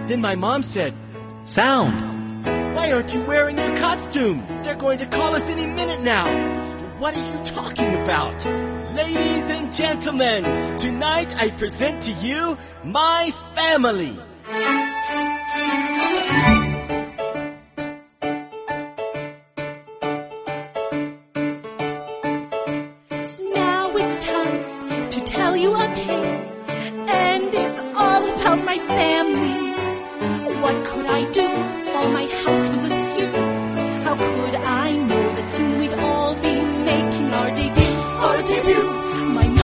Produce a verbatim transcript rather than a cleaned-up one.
Then my mom said, Sound. "Why aren't you wearing your costume? They're going to call us any minute now." "What are you talking about?" Ladies and gentlemen, tonight I present to you my family.